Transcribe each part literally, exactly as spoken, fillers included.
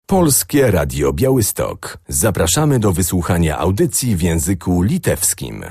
Polskie Radio Białystok. Zapraszamy do wysłuchania audycji w języku litewskim.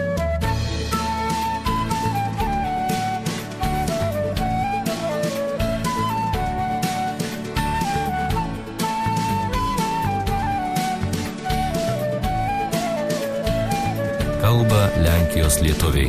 Kalba Lenkijos lietuviai.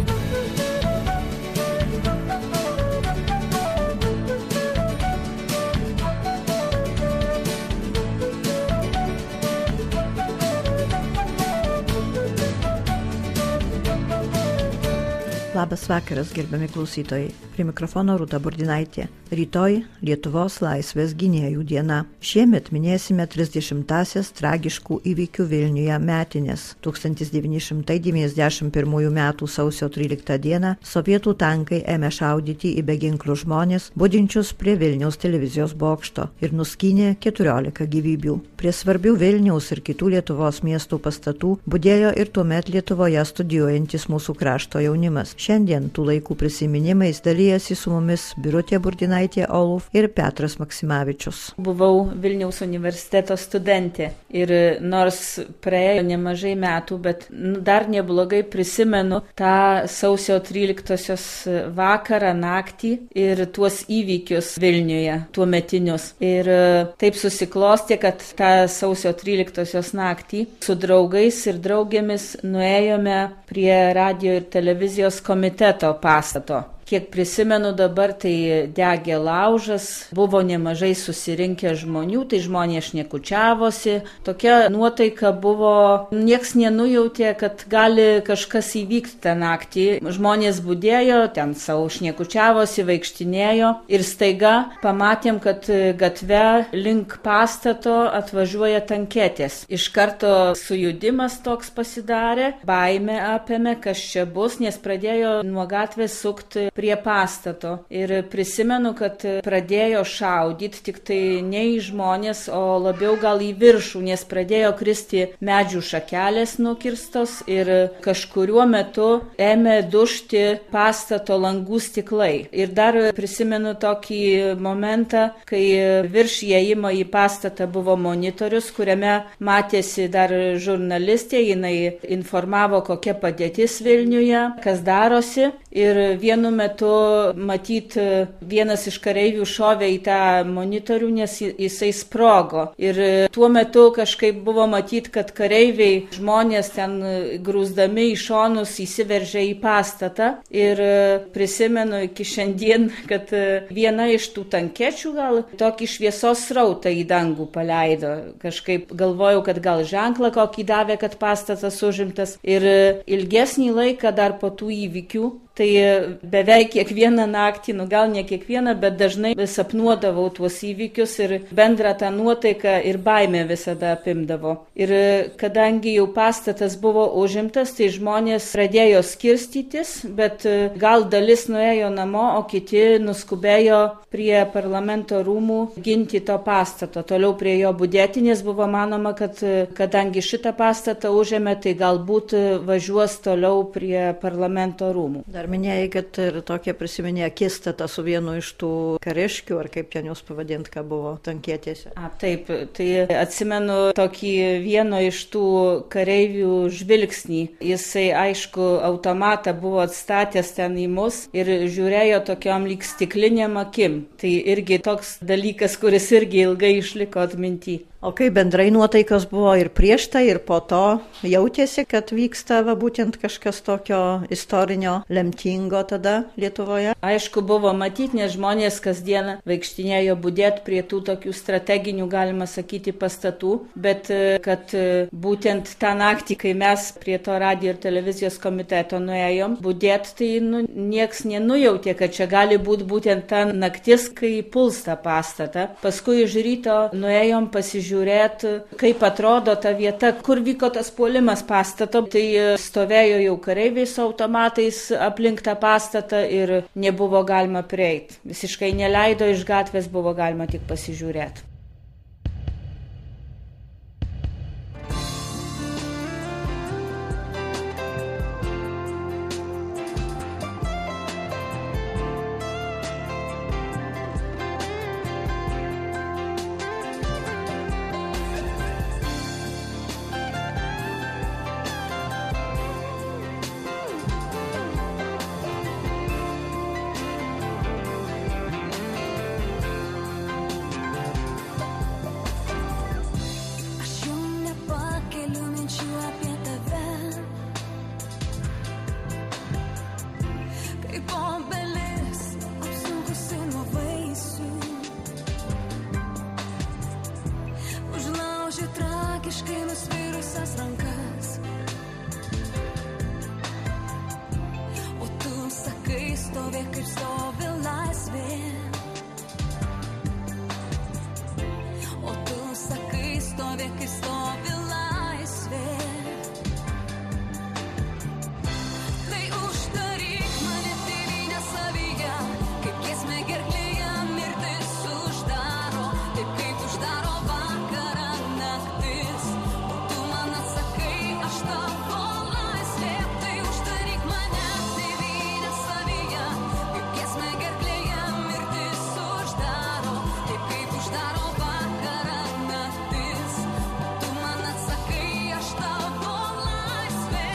Labas vakaras, gerbiami klausytojai. Prie mikrofono Rūta Burdinaitė. Rytoj Lietuvos laisvės gynėjų diena. Šiemet minėsime trisdešimtąsias tragiškų įvykių Vilniuje metinės. tūkstantis devyni šimtai devyniasdešimt pirmųjų metų sausio tryliktą dieną sovietų tankai ėmė šaudyti į beginklių žmonės, budinčius prie Vilniaus televizijos bokšto ir nuskynė keturiolika gyvybių. Prie svarbių Vilniaus ir kitų Lietuvos miestų pastatų budėjo ir tuomet Lietuvoje studijuojantis mūsų krašto jaunimas. Šiandien tų laikų prisiminimais dalyjasi su mumis Birutė Burdinaitė Oluf ir Petras Maksimavičius. Buvau Vilniaus universiteto studentė ir nors praėjo nemažai metų, bet dar neblogai prisimenu tą sausio tryliktosios vakarą, naktį ir tuos įvykius Vilniuje, tuometinius. Ir taip susiklostė, kad tą sausio tryliktosios naktį su draugais ir draugėmis nuėjome prie radio ir televizijos komiteto pastato. Kiek prisimenu dabar, tai degė laužas, buvo nemažai susirinkę žmonių, tai žmonės šnekučiavosi. Tokia nuotaika buvo, nieks nenujautė, kad gali kažkas įvykti tą naktį. Žmonės budėjo, ten savo šnekučiavosi, vaikštinėjo ir staiga pamatėm, kad gatve link pastato atvažiuoja tanketės. Iš karto sujudimas toks pasidarė, baimė apėmė, kas čia bus, nes pradėjo nuo gatvės sukti prie pastato. Ir prisimenu, kad pradėjo šaudyti tik tai ne į žmonės, o labiau gal į viršų, nes pradėjo kristi medžių šakelės nukirstos ir kažkuriuo metu ėmė dužti pastato langų stiklai. Ir dar prisimenu tokį momentą, kai virš įėjimo į pastatą buvo monitorius, kuriame matėsi dar žurnalistė, jinai informavo, kokia padėtis Vilniuje, kas darosi. Ir vienu metu matyt vienas iš kareivių šovė į tą monitorių, nes jisai sprogo. Ir tuo metu kažkaip buvo matyt, kad kareiviai, žmonės ten grūsdami į šonus įsiveržė į pastatą. Ir prisimenu iki šiandien, kad viena iš tų tankečių gal tokį šviesos srautą į dangų paleido. Kažkaip galvojau, kad gal ženklą kokį davė, kad pastatas užimtas. Ir ilgesnį laiką dar po tų įvykių, tai beveik kiekvieną naktį, nu gal ne kiekvieną, bet dažnai sapnuodavau tuos įvykius ir bendrą tą nuotaiką ir baimę visada apimdavo. Ir kadangi jau pastatas buvo užimtas, tai žmonės pradėjo skirstytis, bet gal dalis nuėjo namo, o kiti nuskubėjo prie parlamento rūmų ginti to pastato, toliau prie jo budėti, nes buvo manoma, kad kadangi šitą pastatą užėmė, tai galbūt važiuos toliau prie parlamento rūmų. Dar minėjai, kad ir tokie prisiminė akistatą su vienu iš tų kariškių, ar kaip ten jūs pavadint, ką buvo tanketėse. A, taip, tai atsimenu tokį vieno iš tų kareivių žvilgsnį. Jisai, aišku, automatą buvo atstatęs ten į mus ir žiūrėjo tokiom lyg stikliniam akim. Tai irgi toks dalykas, kuris irgi ilgai išliko atminty. O kaip bendrai nuotaikos buvo ir prieš tai, ir po to, jautėsi, kad vyksta va, būtent kažkas tokio istorinio, lemtingo tada Lietuvoje? Aišku, buvo matyti, nes žmonės kasdieną vaikštinėjo budėti prie tų tokių strateginių, galima sakyti, pastatų, bet kad būtent tą naktį, kai mes prie to radio ir televizijos komiteto nuėjom budėti, tai nu, nieks nenujautė, kad čia gali būti būtent ta naktis, kai puls tą pastatą. Paskui iš ryto nuėjom pasižiūrėti, žiūrėti, kaip atrodo ta vieta, kur vyko tas puolimas pastato. Tai stovėjo jau kareiviai su automatais aplink tą pastatą ir nebuvo galima prieiti. Visiškai neleido, iš gatvės buvo galima tik pasižiūrėti. visiškai nusvirusias rankas. O tu sakai, stovėk kaip stovi laisvė. O tu sakai, stovėk kaip stovi laisvė. Tai uždaryk mane tėvynę savyje, kaip giesmė gerklėje mirtis uždaro, taip kaip uždaro vakarą naktis. O tu man atsakai, aš tavo laisvė. Tai uždaryk mane tėvynę savyje, kaip giesmė gerklėje mirtis uždaro, taip kaip uždaro vakarą naktis. O tu man atsakai, aš tavo laisvė.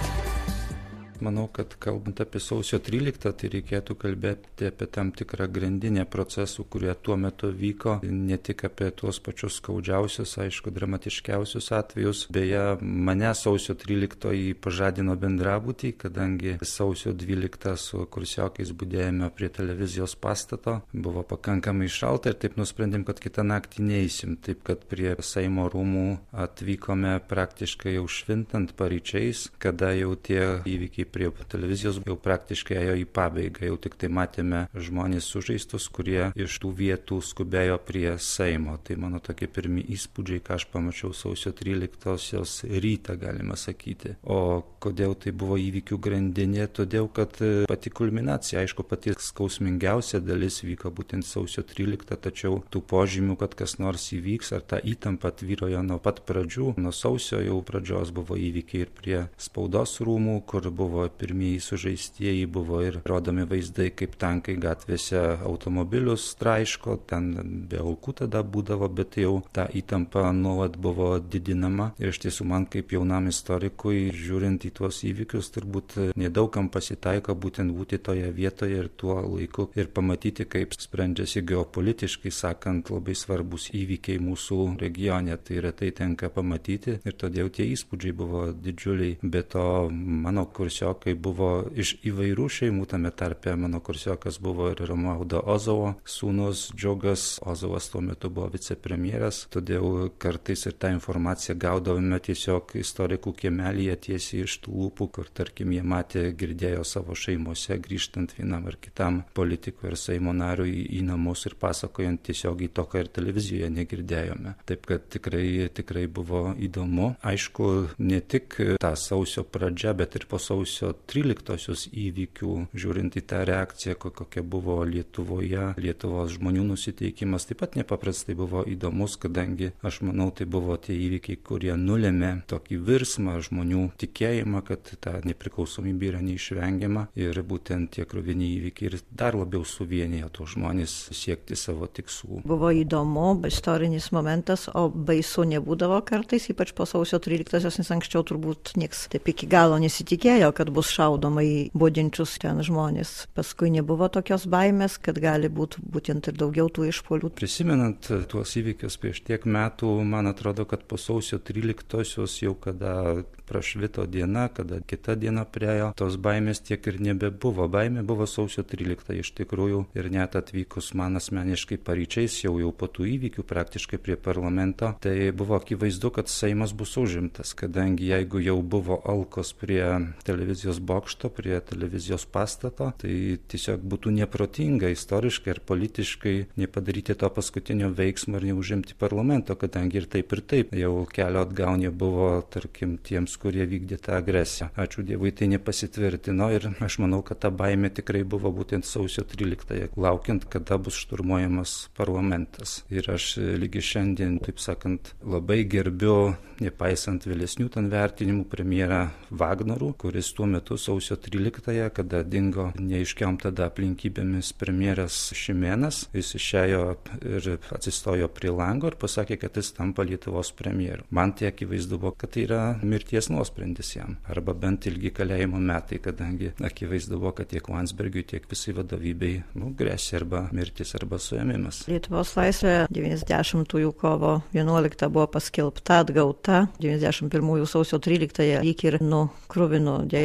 Manau, kad kalbant apie sausio tryliktą, tai reikėtų kalbėti apie tam tikrą grandinę procesų, kurie tuo metu vyko, ne tik apie tuos pačius skaudžiausius, aišku, dramatiškiausius atvejus. Beje, mane sausio tryliktoji pažadino bendrabutį, kadangi sausio dvyliktą su kursiokais budėjome prie televizijos pastato, buvo pakankamai šalta ir taip nusprendėm, kad kitą naktį neįsim. Taip, kad prie Seimo rūmų atvykome praktiškai jau švintant paryčiais, kada jau tie įvykiai prie televizijos jau praktiškai ėjo į pabaigą, jau tik tai matėme žmonės sužeistus, kurie iš tų vietų skubėjo prie Seimo. Tai mano tokie pirmi įspūdžiai, ką aš pamačiau sausio tryliktosios rytą, galima sakyti. O kodėl tai buvo įvykių grandinė? Todėl, kad pati kulminacija, aišku, pati skausmingiausia dalis vyko būtent sausio tryliktą, tačiau tų požymių, kad kas nors įvyks, ar ta įtampa tvyrojo nuo pat pradžių, nuo sausio jau pradžios buvo įvykiai ir prie spaudos rūmų, kur buvo pirmieji sužeistieji, buvo ir rodomi vaizdai, kaip tankai gatvėse automobilius traiško, ten be aukų tada būdavo, bet jau ta įtampa nuolat buvo didinama. Ir iš tiesų man kaip jaunam istorikui, žiūrint į tuos įvykius, turbūt nedaugam pasitaiko būtent būti toje vietoje ir tuo laiku ir pamatyti, kaip sprendžiasi geopolitiškai, sakant, labai svarbus įvykiai mūsų regione. Tai retai tenka pamatyti ir todėl tie įspūdžiai buvo didžiuliai. Be to, mano kursiokai buvo iš įvairių šeimų, tame tarpe mano kursiokas buvo ir Romualdo Ozovo sūnus Džiugas. Ozovas tuo metu buvo vicepremjeras, todėl kartais ir tą informaciją gaudavome tiesiog istorikų kiemelyje tiesiai iš tų lūpų, kur tarkim jie matė, girdėjo savo šeimose, grįžtant vienam ar kitam politikui ir Seimo nariui į namus ir pasakojant tiesiogiai to, ką ir televizijoje negirdėjome. Taip kad tikrai, tikrai buvo įdomu. Aišku, ne tik ta sausio pradžia, bet ir po sausio tryliktosios įvykių, žiūrint į tą reakciją, kokia buvo Lietuvoje, Lietuvos žmonių nusiteikimas, taip pat nepaprastai buvo įdomus, kadangi aš manau, tai buvo tie įvykiai, kurie nulėmė tokį virsmą žmonių tikėjimą, kad ta nepriklausomybė yra neišvengiama ir būtent tie kruvini įvykiai ir dar labiau suvienijo tos žmonės siekti savo tikslų. Buvo įdomu, istorinis momentas, o baisu nebūdavo kartais, ypač po sausio tryliktosios, nes anksčiau turbūt nieks taip iki galo nesitikėjo, kad bus šaudoma į budinčius ten žmonės. Paskui nebuvo tokios baimės, kad gali būti būtent ir daugiau tų išpuolių. Prisimenant tuos įvykius prieš tiek metų, man atrodo, kad po sausio tryliktosios jau kada prašvito diena, kada kita diena priejo, tos baimės tiek ir nebebuvo. Baimė buvo sausio tryliktą iš tikrųjų ir net atvykus man asmeniškai paryčiais, jau jau po tų įvykių praktiškai prie parlamento, tai buvo akivaizdu, kad Seimas bus užimtas, kadangi jeigu jau buvo alkos prie televizijos bokšto, prie televizijos pastato, tai tiesiog būtų neprotinga istoriškai ir politiškai nepadaryti to paskutinio veiksmo ir neužimti parlamento, kadangi ir taip ir taip jau kelio atgal nebuvo, tarkim, tiems, kurie vykdė tą agresiją. Ačiū Dievui, tai nepasitvirtino ir aš manau, kad ta baimė tikrai buvo būtent sausio tryliktąją, laukiant, kada bus šturmuojamas parlamentas. Ir aš lygi šiandien, taip sakant, labai gerbiu, nepaisant vėlesnių ten vertinimų, premjerą Vagnorių, kuris tuo metu sausio tryliktąją, kada dingo neaiškiam tada aplinkybėmis premjeras Šimėnas, jis išėjo ir atsistojo prie lango ir pasakė, kad jis tampa Lietuvos premjeru. Man tai akivaizdu buvo, kad tai yra mirties nuosprendis jam, arba bent ilgi kalėjimo metai, kadangi akivaizdu buvo, kad tiek Landsbergiui, tiek visai vadovybei, nu, grėsė arba mirtis, arba suėmimas. Lietuvos laisvė devyniasdešimtųjų kovo vienuoliktą buvo paskelbta, atgauta, devyniasdešimt pirmųjų sausio tryliktąją lyg ir nukruvino dėja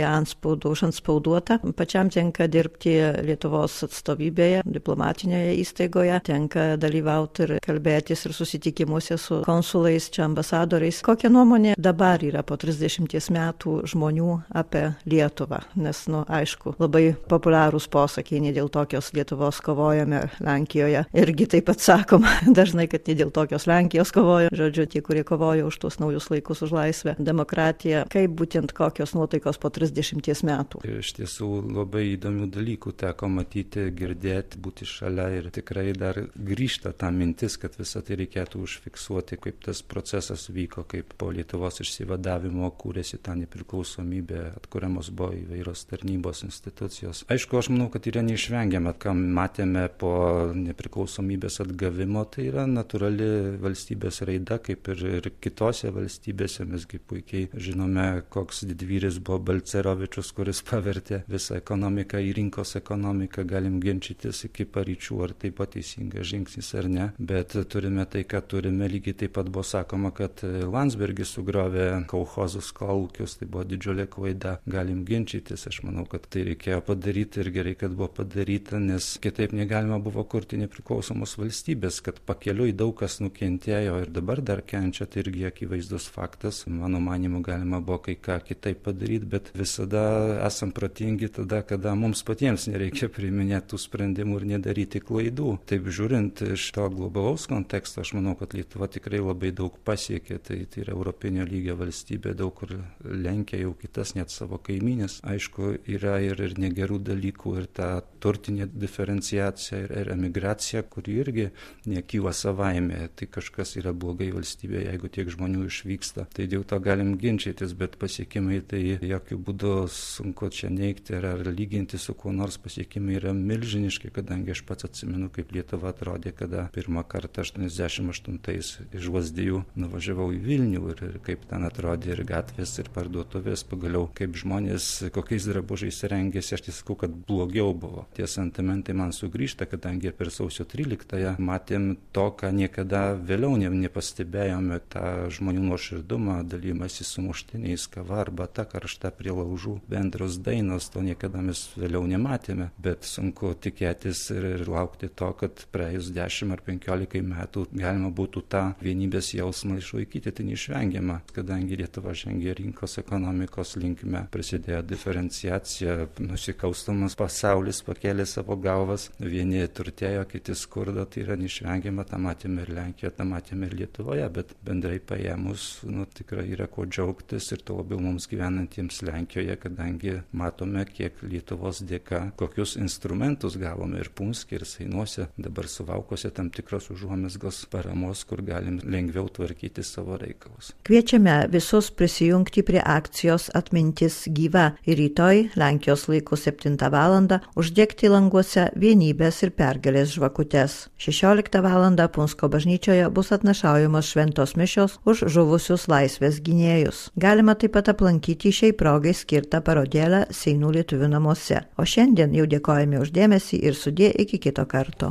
antspaudu užantspauduota. Pačiam tenka dirbti Lietuvos atstovybėje, diplomatinėje įstaigoje, tenka dalyvauti ir kalbėtis ir susitikimuose su konsulais, čia ambasadoriais. Kokia nuomonė dabar yra po trisdešimties metų žmonių apie Lietuvą? Nes, nu, aišku, labai populiarūs posakiai, ne dėl tokios Lietuvos kovojame Lenkijoje. Irgi taip pat sakoma dažnai, kad ne dėl tokios Lenkijos kovoja. Žodžiu, tie, kurie kovoja už tuos naujus laikus, už laisvę, demokratiją. Kaip būtent kokios nuotaikos po trisdešimties metų? Iš tiesų labai įdomių dalykų teko matyti, girdėti, būti šalia ir tikrai dar grįžta ta mintis, kad visą tai reikėtų užfiksuoti, kaip tas procesas vyko, kaip po Lietuvos išsivadavimo kūrėsi ta nepriklausomybė, atkuriamos buvo įvairios tarnybos, institucijos. Aišku, aš manau, kad yra neišvengiama, ką matėme po nepriklausomybės atgavimo, tai yra natūrali valstybės raida, kaip ir, ir kitose valstybėse. Mesgi puikiai žinome, koks didvyris buvo Balcerovičius, kuris pavertė visą ekonomiką į rinkos ekonomiką. Galim ginčytis iki paryčių, ar tai pat teisingas žingsnis ar ne, bet turime tai, ką turime. Lygiai taip pat buvo sakoma, kad Landsbergis sugriovė kolchozus, kolūkius, tai buvo didžiulė klaida. Galim ginčytis, aš manau, kad tai reikėjo padaryti ir gerai, kad buvo padaryta, nes kitaip negalima buvo kurti nepriklausomos valstybės, kad pakeliui daug kas nukentėjo ir dabar dar kenčia, tai irgi akivaizdus faktas. Mano manimu, galima buvo kai ką kitaip padaryti, bet visada esam protingi tada, kada mums patiems nereikia priiminėti tų sprendimų ir nedaryti klaidų. Taip žiūrint iš to globalaus konteksto, aš manau, kad Lietuva tikrai labai daug pasiekė. Tai, tai yra europinio lygio valstybė, daug kur lenkia jau kitas net savo kaimynės. Aišku, yra ir, ir negerų dalykų, ir ta turtinė diferenciacija, ir, ir emigracija, kuri irgi nekyla savaime. Tai kažkas yra blogai valstybėje, jeigu tiek žmonių išvyksta. Tai dėl to galim ginčytis, bet pasiekimai tai jokių būdų sunku čia neigti ar, ar lyginti su kuo nors. Pasiekimai yra milžiniški, kadangi aš pats atsimenu, kaip Lietuva atrodė, kada pirmą kartą aštuoniasdešimt aštuntais iš Lazdijų nuvažiavau į Vilnių ir, ir kaip ten atrodė ir gatvės, ir parduotuvės, pagaliau kaip žmonės, kokiais drabužiais rengėsi. Aš tiesą, kad blogiau buvo. Tie sentimentai man sugrįžta, kadangi per sausio tryliktąją matėm to, ką niekada vėliau ne, nepastebėjome, tą žmonių nuoširdumą, dalymasi sumuštiniais, kava, arbata, karšta prie laužų, bendros dainos, to niekada mes vėliau nematėme, bet sunku tikėtis ir, ir laukti to, kad praėjus dešimt ar penkiolikai metų galima būtų tą vienybės jausmą išlaikyti. Tai neišvengiama, kadangi Lietuva žengė rinkos ekonomikos linkme, prasidėjo diferenciacija, nusikalstamas pasaulis pakėlė savo galvas, vieni turtėjo, kiti skurdo, tai yra neišvengiama, tą matėme ir Lenkijoje, tą matėme ir Lietuvoje, bet bendrai paėmus, nu, tikrai yra kuo džiaugtis ir to labiau mums gyvenantiems Lenkijoje, kadangi matome, kiek Lietuvos dėka, kokius instrumentus gavome ir Punske, ir Seinuose, dabar Suvalkuose tam tikros užuomazgos paramos, kur galim lengviau tvarkyti savo reikalus. Kviečiame visus prisijungti prie akcijos Atmintis gyva ir rytoj Lenkijos laiku septintą valandą uždegti languose vienybės ir pergalės žvakutes. šešioliktą valandą Punsko bažnyčioje bus atnašaujamos šventos mišios už žuvusius laisvės gynėjus. Galima taip pat aplankyti šiai progai skirtą parodėlę Seinų lietuvių namuose. O šiandien jau dėkojame už dėmesį ir sudie iki kito karto.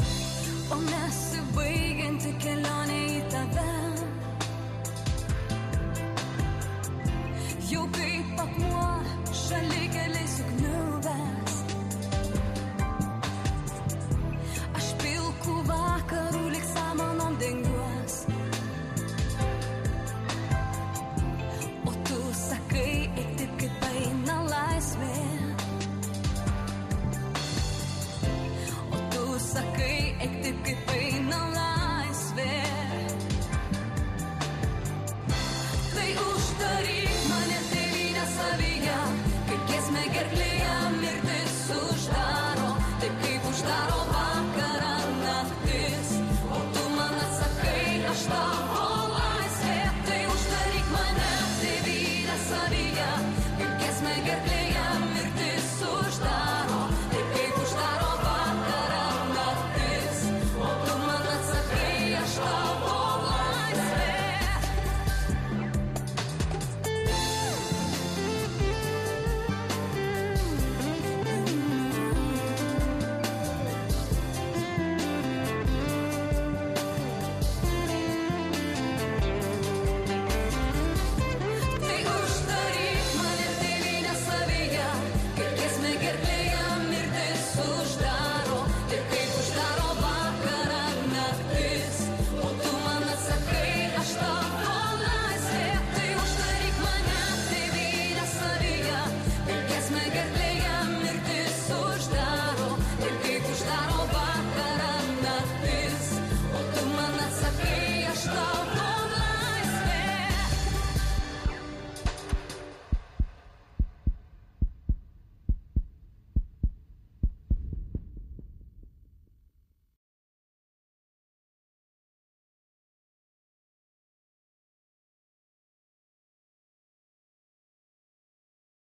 O nesibaigianti kelionė į tave, jau kai